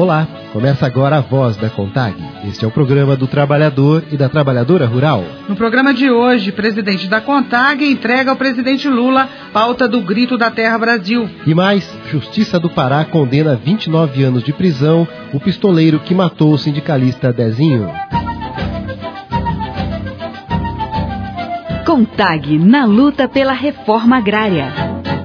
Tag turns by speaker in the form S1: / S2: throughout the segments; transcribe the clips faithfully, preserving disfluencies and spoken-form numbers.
S1: Olá, começa agora a Voz da CONTAG. Este é o programa do trabalhador e da trabalhadora rural.
S2: No programa de hoje, o presidente da CONTAG entrega ao presidente Lula pauta do Grito da Terra Brasil.
S1: E mais, Justiça do Pará condena a vinte e nove anos de prisão o pistoleiro que matou o sindicalista Dezinho.
S3: CONTAG na luta pela reforma agrária.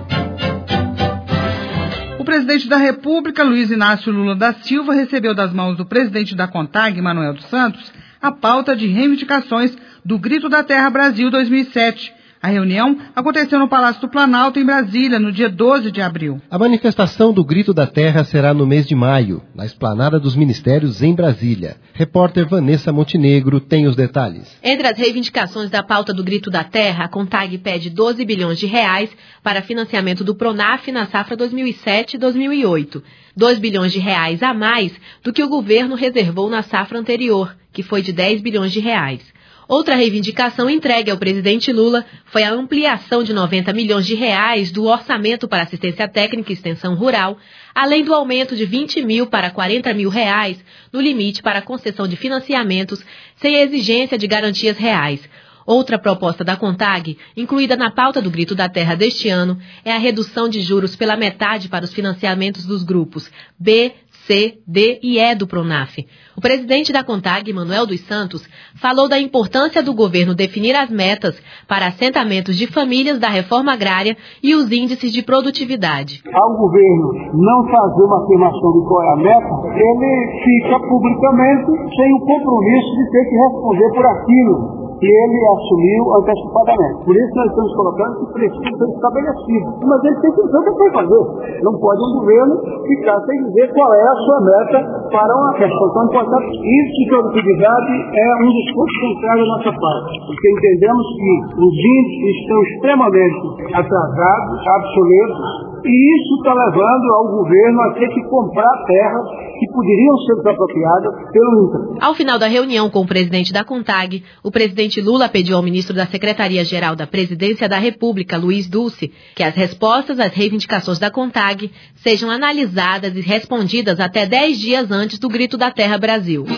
S2: O presidente da República, Luiz Inácio Lula da Silva, recebeu das mãos do presidente da CONTAG, Manuel dos Santos, a pauta de reivindicações do Grito da Terra Brasil dois mil e sete. A reunião aconteceu no Palácio do Planalto, em Brasília, no dia doze de abril.
S1: A manifestação do Grito da Terra será no mês de maio, na Esplanada dos Ministérios, em Brasília. Repórter Vanessa Montenegro tem os detalhes.
S4: Entre as reivindicações da pauta do Grito da Terra, a CONTAG pede doze bilhões de reais para financiamento do PRONAF na safra dois mil e sete e dois mil e oito. dois bilhões de reais a mais do que o governo reservou na safra anterior, que foi de dez bilhões de reais. Outra reivindicação entregue ao presidente Lula foi a ampliação de noventa milhões de reais do orçamento para assistência técnica e extensão rural, além do aumento de vinte mil para quarenta mil reais no limite para a concessão de financiamentos sem exigência de garantias reais. Outra proposta da CONTAG, incluída na pauta do Grito da Terra deste ano, é a redução de juros pela metade para os financiamentos dos grupos B, C, D e E do PRONAF. O presidente da CONTAG, Manuel dos Santos, falou da importância do governo definir as metas para assentamentos de famílias da reforma agrária e os índices de produtividade.
S5: Ao governo não fazer uma afirmação de qual é a meta, ele fica publicamente sem o compromisso de ter que responder por aquilo que ele assumiu antecipadamente. Por isso nós estamos colocando que precisa ser estabelecido. Mas ele tem que dizer o que vai fazer. Não pode um governo ficar sem dizer qual é a sua meta para uma questão tão importante. Isso de produtividade é um dos pontos centrais da nossa parte. Porque entendemos que os índices estão extremamente atrasados, obsoletos, e isso está levando ao governo a ter que comprar terras que poderiam ser desapropriadas pelo INCRA.
S4: Ao final da reunião com o presidente da CONTAG, o presidente Lula pediu ao ministro da Secretaria-Geral da Presidência da República, Luiz Dulce, que as respostas às reivindicações da CONTAG sejam analisadas e respondidas até dez dias antes do Grito da Terra Brasil.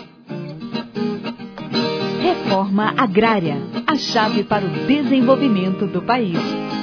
S3: Reforma agrária, a chave para o desenvolvimento do país.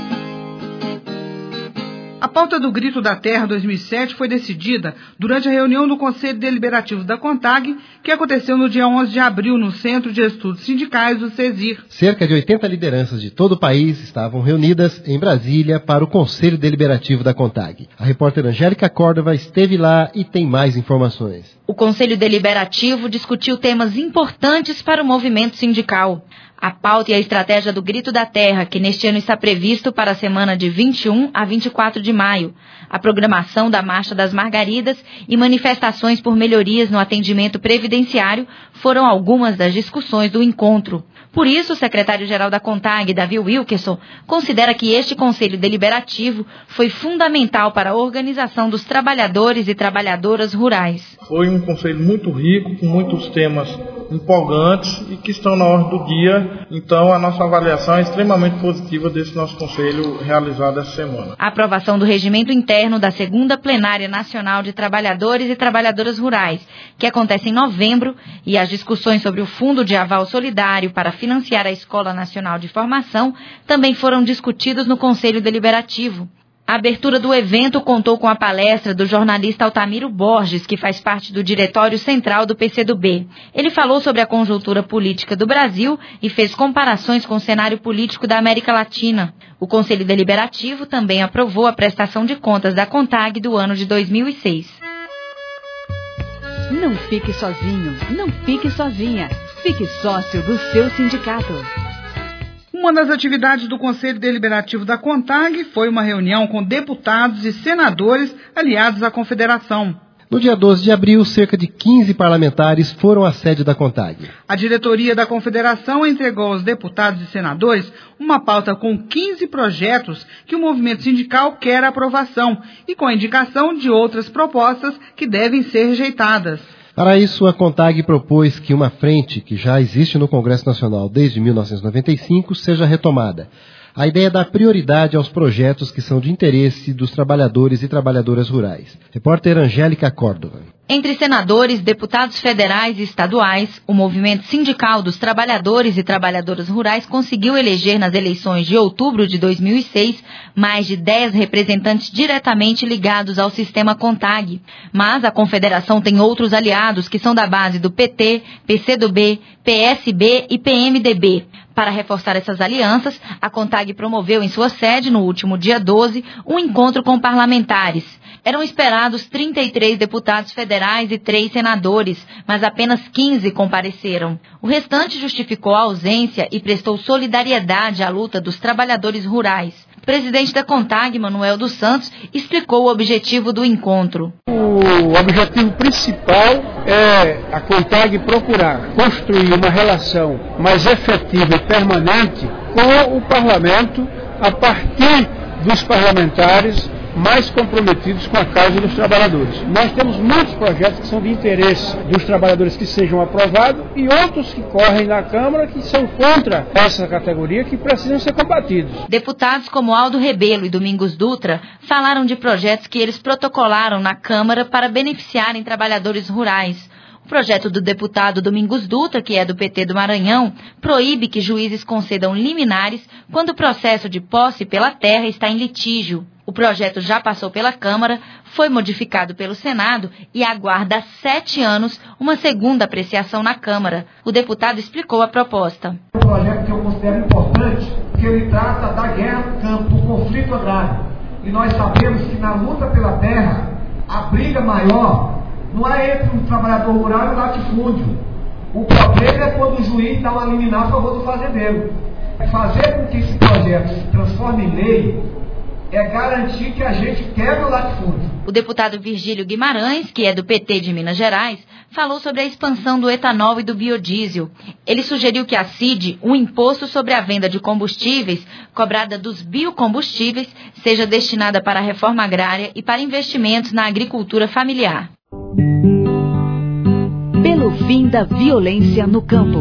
S2: A pauta do Grito da Terra dois mil e sete foi decidida durante a reunião do Conselho Deliberativo da CONTAG, que aconteceu no dia onze de abril no Centro de Estudos Sindicais do CESIR.
S1: Cerca de oitenta lideranças de todo o país estavam reunidas em Brasília para o Conselho Deliberativo da CONTAG. A repórter Angélica Córdova esteve lá e tem mais informações.
S6: O Conselho Deliberativo discutiu temas importantes para o movimento sindical. A pauta e a estratégia do Grito da Terra, que neste ano está previsto para a semana de vinte e um a vinte e quatro de maio, a programação da Marcha das Margaridas e manifestações por melhorias no atendimento previdenciário foram algumas das discussões do encontro. Por isso, o secretário-geral da CONTAG, Davi Wilkerson, considera que este Conselho Deliberativo foi fundamental para a organização dos trabalhadores e trabalhadoras rurais.
S7: Foi um conselho muito rico, com muitos temas empolgantes e que estão na ordem do dia. Então, a nossa avaliação é extremamente positiva desse nosso conselho realizado essa semana.
S6: A aprovação do regimento interno da segunda Plenária Nacional de Trabalhadores e Trabalhadoras Rurais, que acontece em novembro, e as discussões sobre o Fundo de Aval Solidário para financiar a Escola Nacional de Formação também foram discutidos no Conselho Deliberativo. A abertura do evento contou com a palestra do jornalista Altamiro Borges, que faz parte do Diretório Central do P C do B. Ele falou sobre a conjuntura política do Brasil e fez comparações com o cenário político da América Latina. O Conselho Deliberativo também aprovou a prestação de contas da CONTAG do ano de dois mil e seis.
S3: Não fique sozinho, não fique sozinha. Fique sócio do seu sindicato.
S2: Uma das atividades do Conselho Deliberativo da CONTAG foi uma reunião com deputados e senadores aliados à Confederação.
S1: No dia doze de abril, cerca de quinze parlamentares foram à sede da CONTAG.
S2: A diretoria da Confederação entregou aos deputados e senadores uma pauta com quinze projetos que o movimento sindical quer aprovação e com a indicação de outras propostas que devem ser rejeitadas.
S1: Para isso, a CONTAG propôs que uma frente que já existe no Congresso Nacional desde mil novecentos e noventa e cinco seja retomada. A ideia é dar prioridade aos projetos que são de interesse dos trabalhadores e trabalhadoras rurais. Repórter Angélica Córdova.
S6: Entre senadores, deputados federais e estaduais, o movimento sindical dos trabalhadores e trabalhadoras rurais conseguiu eleger nas eleições de outubro de dois mil e seis mais de dez representantes diretamente ligados ao sistema CONTAG. Mas a confederação tem outros aliados que são da base do P T, P C do B, P S B e P M D B. Para reforçar essas alianças, a CONTAG promoveu em sua sede, no último dia doze, um encontro com parlamentares. Eram esperados trinta e três deputados federais e três senadores, mas apenas quinze compareceram. O restante justificou a ausência e prestou solidariedade à luta dos trabalhadores rurais. O presidente da CONTAG, Manuel dos Santos, explicou o objetivo do encontro.
S8: O objetivo principal é a CONTAG procurar construir uma relação mais efetiva e permanente com o parlamento a partir dos parlamentares mais comprometidos com a causa dos trabalhadores. Nós temos muitos projetos que são de interesse dos trabalhadores que sejam aprovados e outros que correm na Câmara que são contra essa categoria que precisam ser combatidos.
S6: Deputados como Aldo Rebelo e Domingos Dutra falaram de projetos que eles protocolaram na Câmara para beneficiarem trabalhadores rurais. O projeto do deputado Domingos Dutra, que é do P T do Maranhão, proíbe que juízes concedam liminares quando o processo de posse pela terra está em litígio. O projeto já passou pela Câmara, foi modificado pelo Senado e aguarda há sete anos uma segunda apreciação na Câmara. O deputado explicou a proposta.
S9: Um projeto que eu considero importante, que ele trata da guerra no campo, do conflito agrário. E nós sabemos que na luta pela terra, a briga maior não é entre o trabalhador rural e o latifúndio. O problema é quando o juiz dá uma liminar a favor do fazendeiro. Fazer com que esse projeto se transforme em lei é garantir que a gente quebra o latifúndio.
S6: O deputado Virgílio Guimarães, que é do P T de Minas Gerais, falou sobre a expansão do etanol e do biodiesel. Ele sugeriu que a C I D, o imposto sobre a venda de combustíveis, cobrada dos biocombustíveis, seja destinada para a reforma agrária e para investimentos na agricultura familiar.
S3: Pelo fim da violência no campo.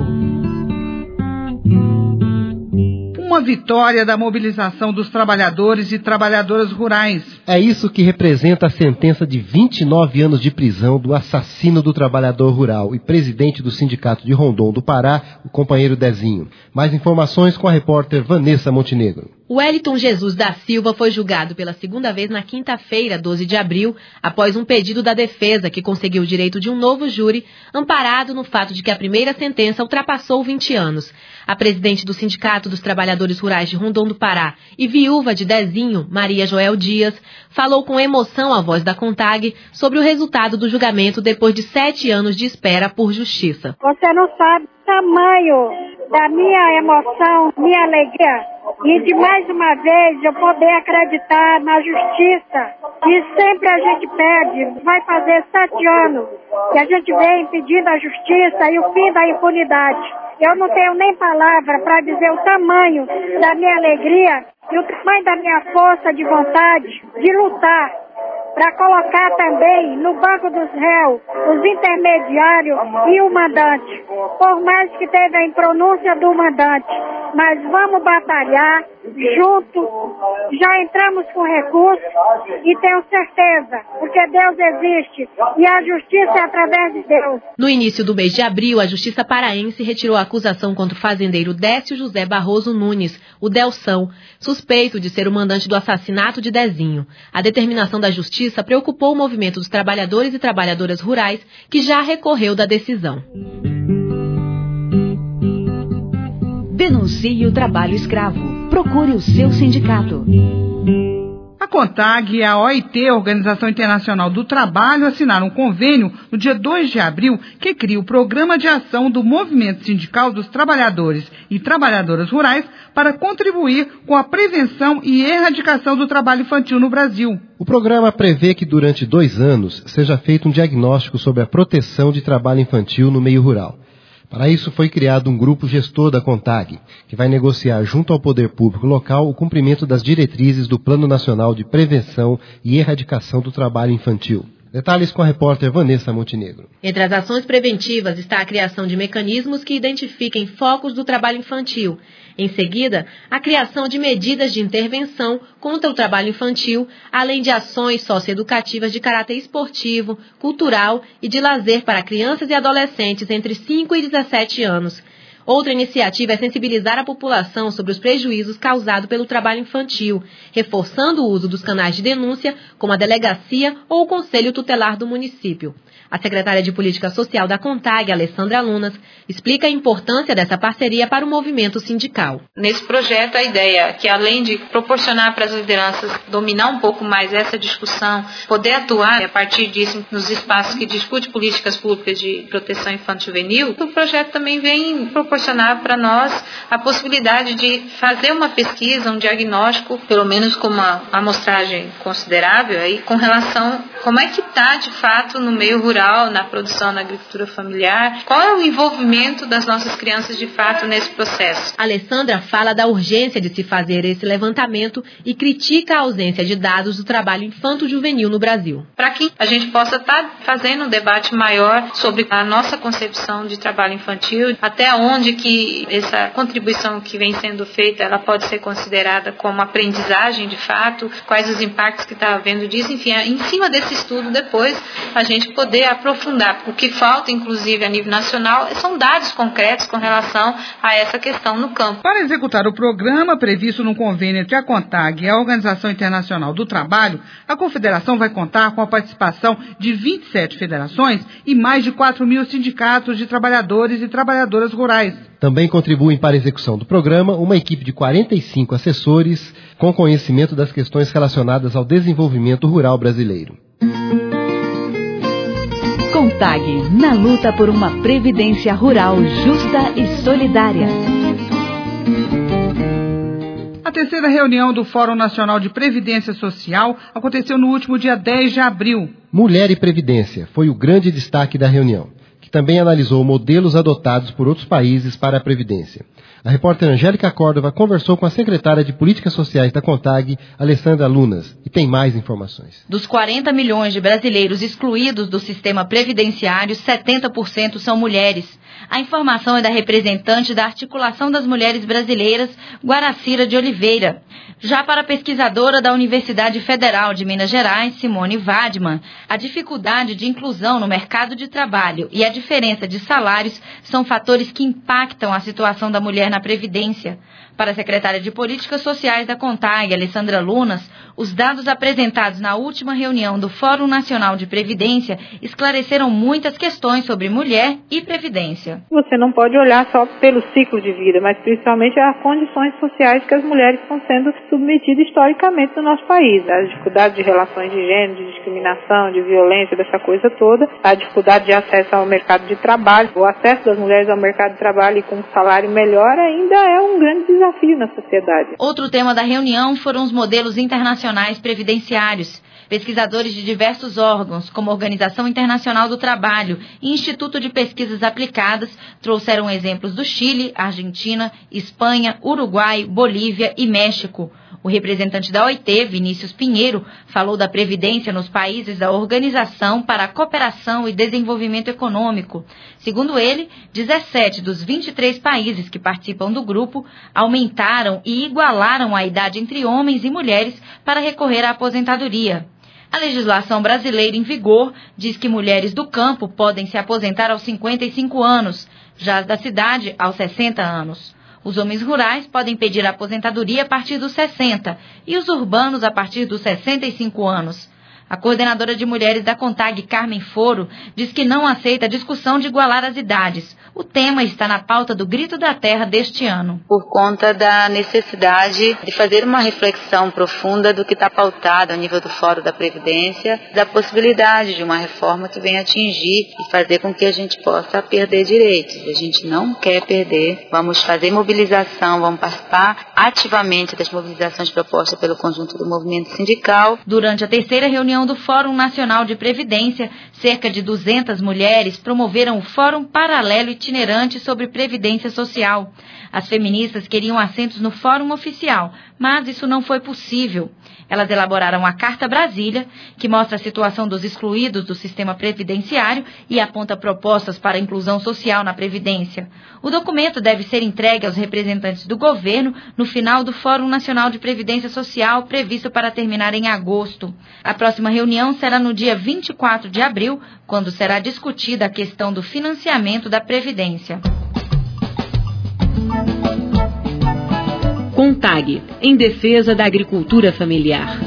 S2: Uma vitória da mobilização dos trabalhadores e trabalhadoras rurais.
S1: É isso que representa a sentença de vinte e nove anos de prisão do assassino do trabalhador rural e presidente do Sindicato de Rondon do Pará, o companheiro Dezinho. Mais informações com a repórter Vanessa Montenegro.
S4: Wellington Jesus da Silva foi julgado pela segunda vez na quinta-feira, doze de abril, após um pedido da defesa que conseguiu o direito de um novo júri, amparado no fato de que a primeira sentença ultrapassou vinte anos. A presidente do Sindicato dos Trabalhadores Rurais de Rondon do Pará e viúva de Dezinho, Maria Joel Dias, falou com emoção à voz da CONTAG sobre o resultado do julgamento depois de sete anos de espera por justiça.
S10: Você não sabe o tamanho da minha emoção, minha alegria, e de mais uma vez eu poder acreditar na justiça. E sempre a gente pede, vai fazer sete anos que a gente vem pedindo a justiça e o fim da impunidade. Eu não tenho nem palavra para dizer o tamanho da minha alegria e o tamanho da minha força de vontade de lutar para colocar também no banco dos réus os intermediários e o mandante. Por mais que teve a impronúncia do mandante, mas vamos batalhar junto. Já entramos com recurso e tenho certeza, porque Deus existe e a justiça é através de Deus.
S4: No início do mês de abril, a Justiça Paraense retirou a acusação contra o fazendeiro Décio José Barroso Nunes, o Delção, suspeito de ser o mandante do assassinato de Dezinho. A determinação da Justiça preocupou o movimento dos trabalhadores e trabalhadoras rurais, que já recorreu da decisão.
S3: Denuncie o trabalho escravo. Procure o seu sindicato.
S2: A CONTAG e a O I T, Organização Internacional do Trabalho, assinaram um convênio no dia dois de abril que cria o Programa de Ação do Movimento Sindical dos Trabalhadores e Trabalhadoras Rurais para contribuir com a prevenção e erradicação do trabalho infantil no Brasil.
S1: O programa prevê que durante dois anos seja feito um diagnóstico sobre a proteção de trabalho infantil no meio rural. Para isso foi criado um grupo gestor da CONTAG, que vai negociar junto ao poder público local o cumprimento das diretrizes do Plano Nacional de Prevenção e Erradicação do Trabalho Infantil. Detalhes com a repórter Vanessa Montenegro.
S4: Entre as ações preventivas está a criação de mecanismos que identifiquem focos do trabalho infantil. Em seguida, a criação de medidas de intervenção contra o trabalho infantil, além de ações socioeducativas de caráter esportivo, cultural e de lazer para crianças e adolescentes entre cinco e dezessete anos. Outra iniciativa é sensibilizar a população sobre os prejuízos causados pelo trabalho infantil, reforçando o uso dos canais de denúncia, como a delegacia ou o Conselho Tutelar do município. A secretária de Política Social da CONTAG, Alessandra Lunas, explica a importância dessa parceria para o movimento sindical.
S11: Nesse projeto, a ideia é que, além de proporcionar para as lideranças dominar um pouco mais essa discussão, poder atuar a partir disso nos espaços que discutem políticas públicas de proteção infanto-juvenil, o projeto também vem proporcionar para nós a possibilidade de fazer uma pesquisa, um diagnóstico, pelo menos com uma amostragem considerável, aí, com relação a como é que está, de fato, no meio rural, na produção, na agricultura familiar, qual é o envolvimento das nossas crianças, de fato, nesse processo.
S4: A Alessandra fala da urgência de se fazer esse levantamento e critica a ausência de dados do trabalho infanto-juvenil no Brasil.
S11: Para que a gente possa estar fazendo um debate maior sobre a nossa concepção de trabalho infantil, até onde que essa contribuição que vem sendo feita, ela pode ser considerada como aprendizagem, de fato, quais os impactos que está havendo disso, enfim, em cima desse estudo, depois, a gente poder aprofundar. O que falta, inclusive, a nível nacional, são dados concretos com relação a essa questão no campo.
S2: Para executar o programa previsto no convênio entre a CONTAG e a Organização Internacional do Trabalho, a Confederação vai contar com a participação de vinte e sete federações e mais de quatro mil sindicatos de trabalhadores e trabalhadoras rurais.
S1: Também contribuem para a execução do programa uma equipe de quarenta e cinco assessores com conhecimento das questões relacionadas ao desenvolvimento rural brasileiro.
S3: CONTAG, na luta por uma previdência rural justa e solidária.
S2: A terceira reunião do Fórum Nacional de Previdência Social aconteceu no último dia dez de abril.
S1: Mulher e Previdência foi o grande destaque da reunião, que também analisou modelos adotados por outros países para a Previdência. A repórter Angélica Córdova conversou com a secretária de Políticas Sociais da CONTAG, Alessandra Lunas, e tem mais informações.
S6: Dos quarenta milhões de brasileiros excluídos do sistema previdenciário, setenta por cento são mulheres. A informação é da representante da Articulação das Mulheres Brasileiras, Guaracira de Oliveira. Já para a pesquisadora da Universidade Federal de Minas Gerais, Simone Vadman, a dificuldade de inclusão no mercado de trabalho e a diferença de salários são fatores que impactam a situação da mulher na Previdência. Para a secretária de Políticas Sociais da CONTAG, Alessandra Lunas, os dados apresentados na última reunião do Fórum Nacional de Previdência esclareceram muitas questões sobre mulher e previdência.
S12: Você não pode olhar só pelo ciclo de vida, mas principalmente as condições sociais que as mulheres estão sendo submetidas historicamente no nosso país. As dificuldades de relações de gênero, de discriminação, de violência, dessa coisa toda, a dificuldade de acesso ao mercado de trabalho, o acesso das mulheres ao mercado de trabalho e com um salário melhor ainda é um grande desafio. desafio na sociedade.
S6: Outro tema da reunião foram os modelos internacionais previdenciários. Pesquisadores de diversos órgãos, como a Organização Internacional do Trabalho e Instituto de Pesquisas Aplicadas, trouxeram exemplos do Chile, Argentina, Espanha, Uruguai, Bolívia e México. O representante da O I T, Vinícius Pinheiro, falou da previdência nos países da Organização para a Cooperação e Desenvolvimento Econômico. Segundo ele, dezessete dos vinte e três países que participam do grupo aumentaram e igualaram a idade entre homens e mulheres para recorrer à aposentadoria. A legislação brasileira em vigor diz que mulheres do campo podem se aposentar aos cinquenta e cinco anos, já as da cidade aos sessenta anos. Os homens rurais podem pedir a aposentadoria a partir dos sessenta e os urbanos a partir dos sessenta e cinco anos. A coordenadora de mulheres da CONTAG, Carmen Foro, diz que não aceita a discussão de igualar as idades. O tema está na pauta do Grito da Terra deste ano.
S11: Por conta da necessidade de fazer uma reflexão profunda do que está pautado ao nível do Fórum da Previdência, da possibilidade de uma reforma que venha atingir e fazer com que a gente possa perder direitos. A gente não quer perder, vamos fazer mobilização, vamos participar ativamente das mobilizações propostas pelo conjunto do movimento sindical.
S6: Durante a terceira reunião do Fórum Nacional de Previdência, cerca de duzentas mulheres promoveram o Fórum Paralelo Itinerante sobre Previdência Social. As feministas queriam assentos no Fórum Oficial, mas isso não foi possível. Elas elaboraram a Carta Brasília, que mostra a situação dos excluídos do sistema previdenciário e aponta propostas para a inclusão social na Previdência. O documento deve ser entregue aos representantes do governo no final do Fórum Nacional de Previdência Social, previsto para terminar em agosto. A próxima reunião será no dia vinte e quatro de abril, quando será discutida a questão do financiamento da Previdência.
S3: CONTAG, em defesa da agricultura familiar.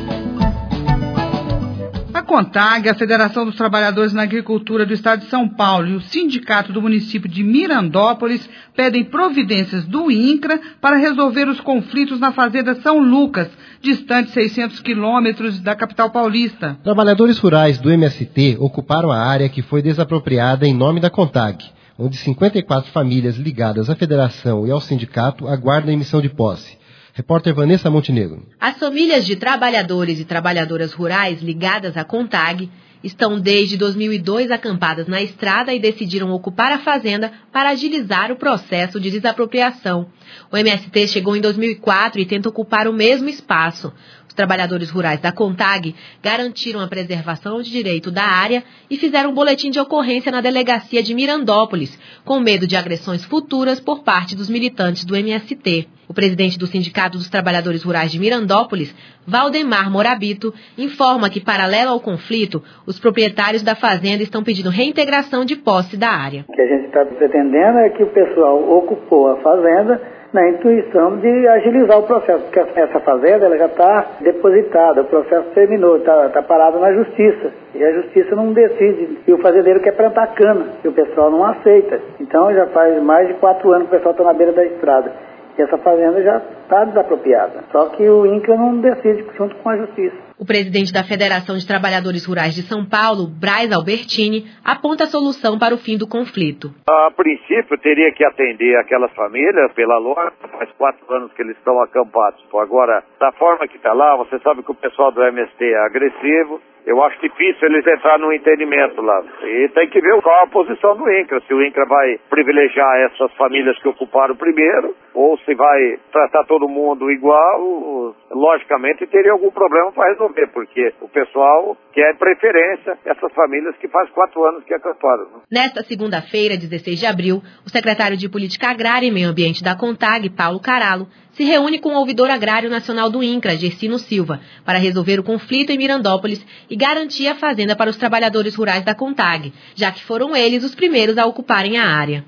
S2: A CONTAG, a Federação dos Trabalhadores na Agricultura do Estado de São Paulo e o Sindicato do município de Mirandópolis pedem providências do INCRA para resolver os conflitos na fazenda São Lucas, distante seiscentos quilômetros da capital paulista.
S1: Trabalhadores rurais do M S T ocuparam a área que foi desapropriada em nome da CONTAG, onde cinquenta e quatro famílias ligadas à federação e ao sindicato aguardam a emissão de posse. Repórter Vanessa Montenegro.
S4: As famílias de trabalhadores e trabalhadoras rurais ligadas à CONTAG estão desde dois mil e dois acampadas na estrada e decidiram ocupar a fazenda para agilizar o processo de desapropriação. O M S T chegou em dois mil e quatro e tenta ocupar o mesmo espaço. Os trabalhadores rurais da CONTAG garantiram a preservação de direito da área e fizeram um boletim de ocorrência na delegacia de Mirandópolis, com medo de agressões futuras por parte dos militantes do M S T. O presidente do Sindicato dos Trabalhadores Rurais de Mirandópolis, Valdemar Morabito, informa que, paralelo ao conflito, os proprietários da fazenda estão pedindo reintegração de posse da área.
S13: O que a gente está pretendendo é que o pessoal ocupou a fazenda na intuição de agilizar o processo, porque essa fazenda ela já está depositada, o processo terminou, está tá parado na justiça, e a justiça não decide, e o fazendeiro quer plantar cana, e o pessoal não aceita. Então já faz mais de quatro anos que o pessoal está na beira da estrada. E essa fazenda já está desapropriada. Só que o INCRA não decide junto com a justiça.
S4: O presidente da Federação de Trabalhadores Rurais de São Paulo, Braz Albertini, aponta a solução para o fim do conflito.
S14: A princípio, teria que atender aquelas famílias pela lógica, faz quatro anos que eles estão acampados. Agora, da forma que está lá, você sabe que o pessoal do M S T é agressivo. Eu acho difícil eles entrarem no entendimento lá. E tem que ver qual a posição do INCRA. Se o INCRA vai privilegiar essas famílias que ocuparam primeiro, ou se vai tratar todo mundo igual, logicamente teria algum problema para resolver, porque o pessoal quer preferência essas famílias que faz quatro anos que acamparam.
S4: Nesta segunda-feira, dezesseis de abril, o secretário de Política Agrária e Meio Ambiente da CONTAG, Paulo Caralo, se reúne com o ouvidor agrário nacional do INCRA, Gersino Silva, para resolver o conflito em Mirandópolis e garantir a fazenda para os trabalhadores rurais da CONTAG, já que foram eles os primeiros a ocuparem a área.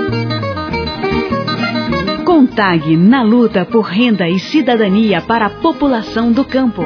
S3: CONTAG na luta por renda e cidadania para a população do campo.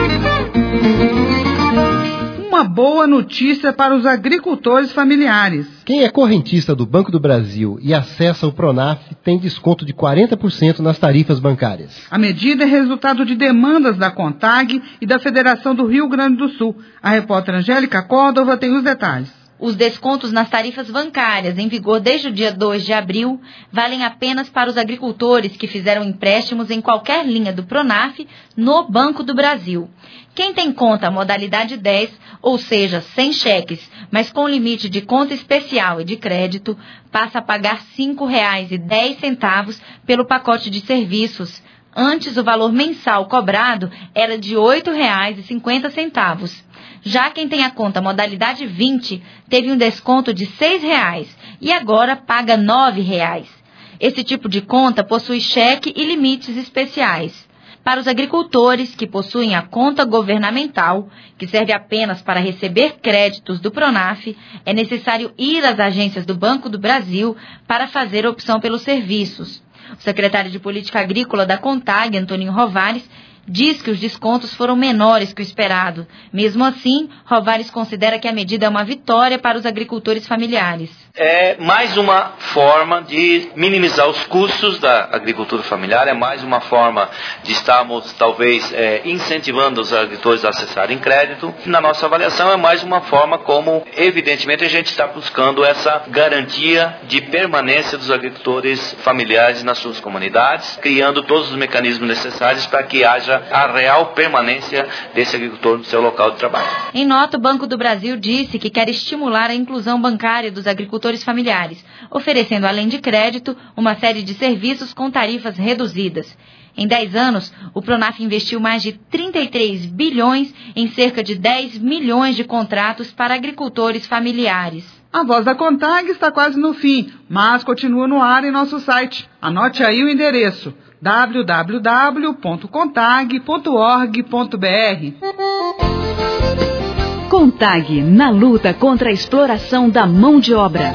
S2: Uma boa notícia para os agricultores familiares.
S1: Quem é correntista do Banco do Brasil e acessa o Pronaf tem desconto de quarenta por cento nas tarifas bancárias.
S2: A medida é resultado de demandas da CONTAG e da Federação do Rio Grande do Sul. A repórter Angélica Córdova tem os detalhes.
S6: Os descontos nas tarifas bancárias, em vigor desde o dia dois de abril, valem apenas para os agricultores que fizeram empréstimos em qualquer linha do Pronaf no Banco do Brasil. Quem tem conta modalidade dez, ou seja, sem cheques, mas com limite de conta especial e de crédito, passa a pagar cinco reais e dez centavos pelo pacote de serviços. Antes, o valor mensal cobrado era de oito reais e cinquenta centavos. Já quem tem a conta modalidade vinte teve um desconto de seis reais e agora paga nove reais. Esse tipo de conta possui cheque e limites especiais. Para os agricultores que possuem a conta governamental, que serve apenas para receber créditos do Pronaf, é necessário ir às agências do Banco do Brasil para fazer a opção pelos serviços. O secretário de Política Agrícola da CONTAG, Antônio Rovares, diz que os descontos foram menores que o esperado. Mesmo assim, Rovares considera que a medida é uma vitória para os agricultores familiares.
S15: É mais uma forma de minimizar os custos da agricultura familiar, é mais uma forma de estarmos, talvez, é, incentivando os agricultores a acessarem crédito. Na nossa avaliação, é mais uma forma como, evidentemente, a gente está buscando essa garantia de permanência dos agricultores familiares nas suas comunidades, criando todos os mecanismos necessários para que haja a real permanência desse agricultor no seu local de trabalho.
S6: Em nota, o Banco do Brasil disse que quer estimular a inclusão bancária dos agricultores familiares, oferecendo, além de crédito, uma série de serviços com tarifas reduzidas. Em dez anos, o Pronaf investiu mais de trinta e três bilhões em cerca de dez milhões de contratos para agricultores familiares.
S2: A Voz da CONTAG está quase no fim, mas continua no ar em nosso site. Anote aí o endereço: w w w ponto contag ponto org ponto b r.
S3: CONTAG, na luta contra a exploração da mão de obra.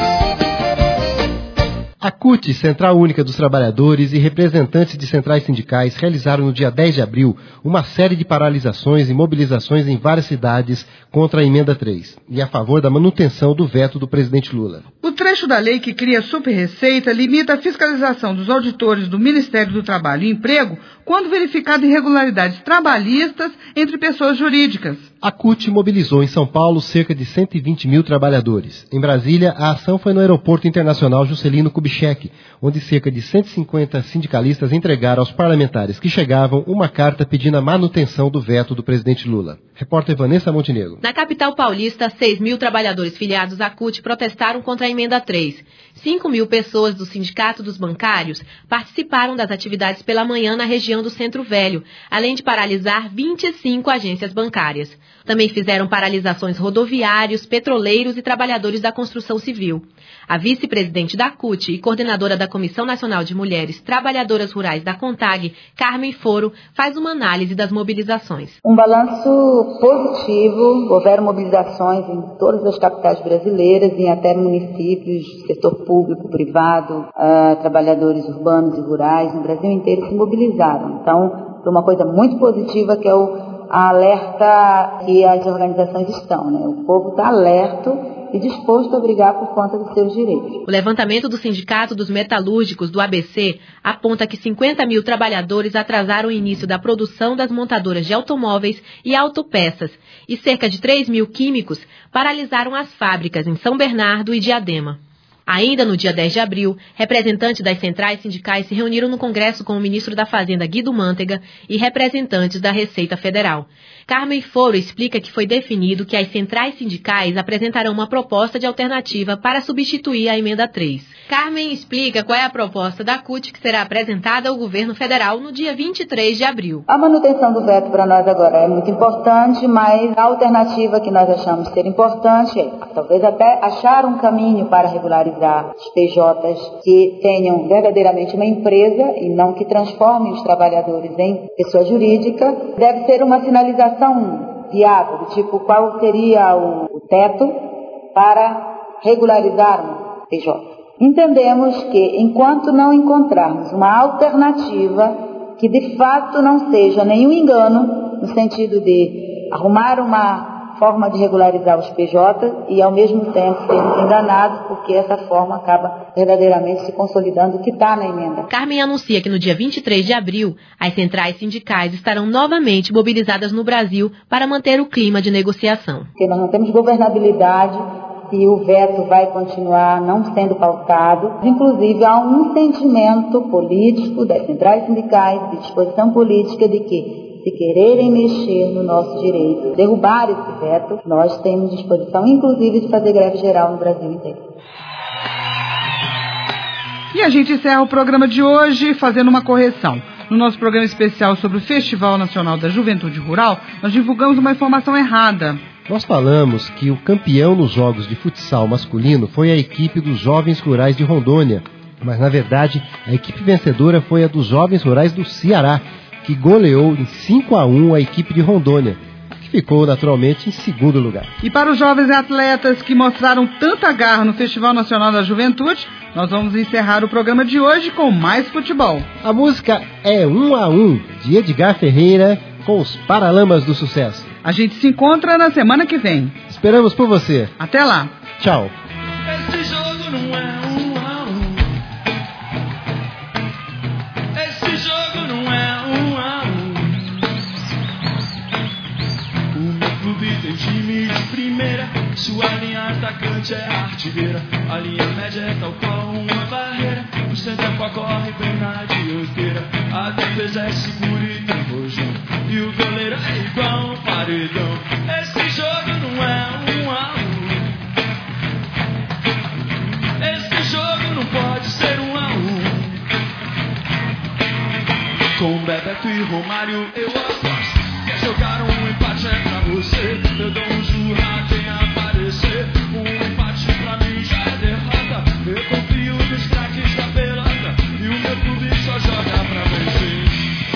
S1: A C U T, Central Única dos Trabalhadores, e representantes de centrais sindicais realizaram no dia dez de abril uma série de paralisações e mobilizações em várias cidades contra a Emenda três e a favor da manutenção do veto do presidente Lula.
S2: O trecho da lei que cria a superreceita limita a fiscalização dos auditores do Ministério do Trabalho e Emprego quando verificada irregularidades trabalhistas entre pessoas jurídicas.
S1: A C U T mobilizou em São Paulo cerca de cento e vinte mil trabalhadores. Em Brasília, a ação foi no Aeroporto Internacional Juscelino Kubitschek, onde cerca de cento e cinquenta sindicalistas entregaram aos parlamentares que chegavam uma carta pedindo a manutenção do veto do presidente Lula. Repórter Vanessa Montenegro.
S4: Na capital paulista, seis mil trabalhadores filiados à C U T protestaram contra a Emenda três. cinco mil pessoas do Sindicato dos Bancários participaram das atividades pela manhã na região do Centro Velho, além de paralisar vinte e cinco agências bancárias. Também fizeram paralisações rodoviários, petroleiros e trabalhadores da construção civil. A vice-presidente da C U T e coordenadora da Comissão Nacional de Mulheres Trabalhadoras Rurais da CONTAG, Carmen Foro, faz uma análise das mobilizações.
S16: Um balanço positivo, houveram mobilizações em todas as capitais brasileiras, em até municípios, setor público, privado, uh, trabalhadores urbanos e rurais, no Brasil inteiro se mobilizaram. Então, foi uma coisa muito positiva que é o a alerta que as organizações estão, né? O povo está alerto e disposto a brigar por conta dos seus direitos.
S4: O levantamento do Sindicato dos Metalúrgicos do A B C aponta que cinquenta mil trabalhadores atrasaram o início da produção das montadoras de automóveis e autopeças e cerca de três mil químicos paralisaram as fábricas em São Bernardo e Diadema. Ainda no dia dez de abril, representantes das centrais sindicais se reuniram no Congresso com o ministro da Fazenda, Guido Mantega, e representantes da Receita Federal. Carmen Foro explica que foi definido que as centrais sindicais apresentarão uma proposta de alternativa para substituir a Emenda três. Carmen explica qual é a proposta da C U T que será apresentada ao governo federal no dia vinte e três de abril.
S16: A manutenção do veto para nós agora é muito importante, mas a alternativa que nós achamos ser importante é talvez até achar um caminho para regularizar os P Js que tenham verdadeiramente uma empresa e não que transformem os trabalhadores em pessoa jurídica. Deve ser uma sinalização viável, do tipo qual seria o, o teto para regularizar um P J. Entendemos que enquanto não encontrarmos uma alternativa que de fato não seja nenhum engano, no sentido de arrumar uma forma de regularizar os P Js e, ao mesmo tempo, sermos enganados, porque essa forma acaba verdadeiramente se consolidando o que está na emenda.
S4: Carmen anuncia que no dia vinte e três de abril, as centrais sindicais estarão novamente mobilizadas no Brasil para manter o clima de negociação.
S16: Porque nós não temos governabilidade e o veto vai continuar não sendo pautado. Inclusive, há um sentimento político das centrais sindicais, de disposição política de que, se quererem mexer no nosso direito, derrubar esse veto, nós temos disposição, inclusive, de fazer greve geral no Brasil inteiro.
S2: E a gente encerra o programa de hoje fazendo uma correção. No nosso programa especial sobre o Festival Nacional da Juventude Rural, nós divulgamos uma informação errada.
S1: Nós falamos que o campeão nos jogos de futsal masculino foi a equipe dos Jovens Rurais de Rondônia, mas, na verdade, a equipe vencedora foi a dos Jovens Rurais do Ceará, que goleou em cinco a um a equipe de Rondônia, que ficou naturalmente em segundo lugar.
S2: E para os jovens atletas que mostraram tanta garra no Festival Nacional da Juventude, nós vamos encerrar o programa de hoje com mais futebol.
S1: A música é um a um, de Edgar Ferreira, com os Paralamas do Sucesso.
S2: A gente se encontra na semana que vem.
S1: Esperamos por você.
S2: Até lá.
S1: Tchau.
S17: Esse jogo não é um a um. Esse jogo não é um a um. O meu clube tem time de primeira. Sua linha atacante é artilheira. A linha média é tal qual uma barreira. O centro corre bem na dianteira. A defesa é segura e tem rojão. E o goleiro é igual um paredão. Esse jogo não é um a um. Esse jogo não pode ser um a um. Com Beto Bebeto e Romário eu aposto. Quer jogar um empate é pra você. Eu dou um jurra quem aparecer. Um empate pra mim já é derrota. Eu confio nos craques da pelota. E o meu clube só joga pra vencer.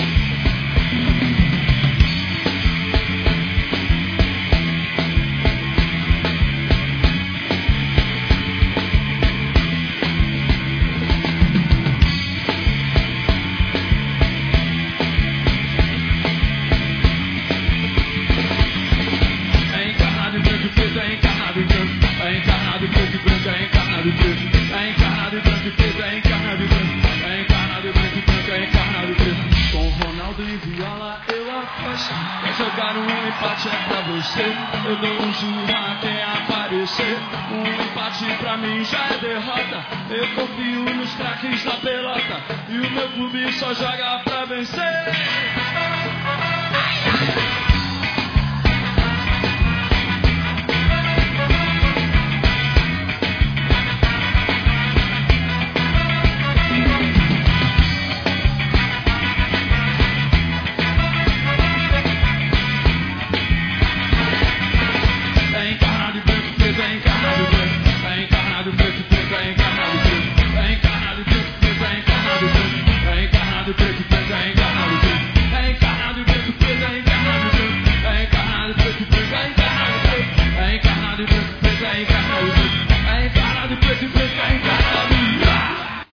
S17: Jogar um empate é pra você. Eu dou um jurra quem aparecer. Um empate pra mim já é derrota. Eu confio nos craques da pelota. E o meu clube só joga pra vencer.